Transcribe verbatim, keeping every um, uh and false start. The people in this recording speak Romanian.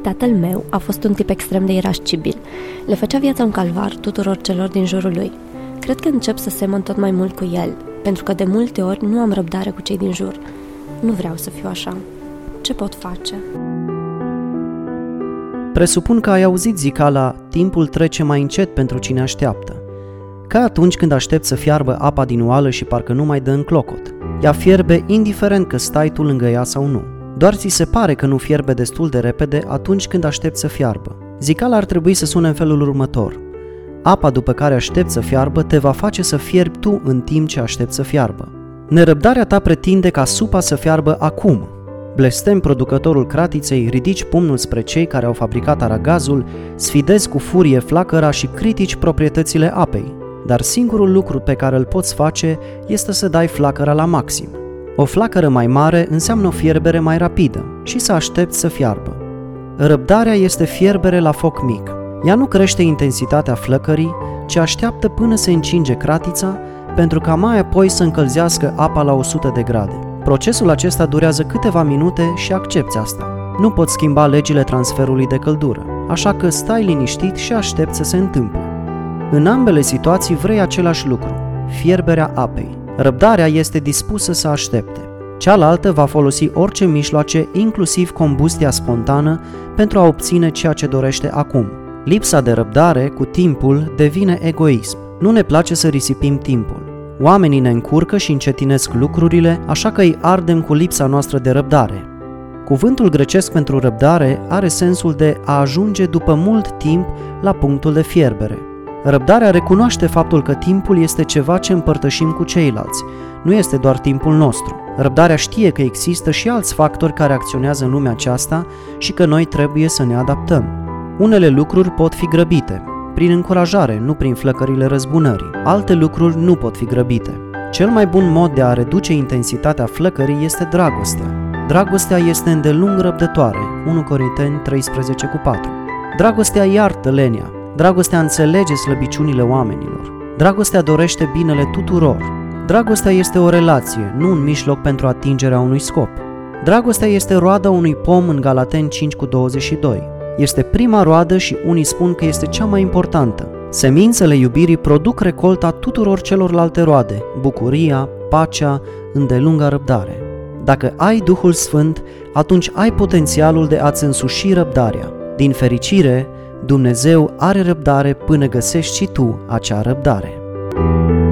Tatăl meu a fost un tip extrem de irascibil. Le făcea viața un calvar tuturor celor din jurul lui. Cred că încep să semăn tot mai mult cu el, pentru că de multe ori nu am răbdare cu cei din jur. Nu vreau să fiu așa. Ce pot face? Presupun că ai auzit zicala, timpul trece mai încet pentru cine așteaptă. Ca atunci când aștept să fiarbă apa din oală și parcă nu mai dă în clocot. Ea fierbe indiferent că stai tu lângă ea sau nu. Doar ți se pare că nu fierbe destul de repede atunci când aștepți să fiarbă. Zicala ar trebui să sune în felul următor. Apa după care aștepți să fiarbă te va face să fierbi tu în timp ce aștepți să fiarbă. Nerăbdarea ta pretinde ca supa să fiarbă acum. Blestem producătorul cratiței, ridici pumnul spre cei care au fabricat aragazul, sfidezi cu furie flacăra și critici proprietățile apei. Dar singurul lucru pe care îl poți face este să dai flacăra la maxim. O flacără mai mare înseamnă o fierbere mai rapidă și să aștepți să fiarbă. Răbdarea este fierbere la foc mic. Ea nu crește intensitatea flăcării, ci așteaptă până se încinge cratița, pentru ca mai apoi să încălzească apa la o sută de grade. Procesul acesta durează câteva minute și accepți asta. Nu poți schimba legile transferului de căldură, așa că stai liniștit și aștepți să se întâmple. În ambele situații vrei același lucru, fierberea apei. Răbdarea este dispusă să aștepte. Cealaltă va folosi orice mijloace, inclusiv combustia spontană, pentru a obține ceea ce dorește acum. Lipsa de răbdare, cu timpul, devine egoism. Nu ne place să risipim timpul. Oamenii ne încurcă și încetinesc lucrurile, așa că îi ardem cu lipsa noastră de răbdare. Cuvântul grecesc pentru răbdare are sensul de a ajunge după mult timp la punctul de fierbere. Răbdarea recunoaște faptul că timpul este ceva ce împărtășim cu ceilalți, nu este doar timpul nostru. Răbdarea știe că există și alți factori care acționează în lumea aceasta și că noi trebuie să ne adaptăm. Unele lucruri pot fi grăbite, prin încurajare, nu prin flăcările răzbunării. Alte lucruri nu pot fi grăbite. Cel mai bun mod de a reduce intensitatea flăcării este dragostea. Dragostea este îndelung răbdătoare, unu Corinteni treisprezece cu patru. Dragostea iartă lenia. Dragostea înțelege slăbiciunile oamenilor. Dragostea dorește binele tuturor. Dragostea este o relație, nu un mijloc pentru atingerea unui scop. Dragostea este roada unui pom în Galateni cinci cu douăzeci și doi. Este prima roadă și unii spun că este cea mai importantă. Semințele iubirii produc recolta tuturor celorlalte roade, bucuria, pacea, îndelunga răbdare. Dacă ai Duhul Sfânt, atunci ai potențialul de a-ți însuși răbdarea. Din fericire, Dumnezeu are răbdare până găsești și tu acea răbdare.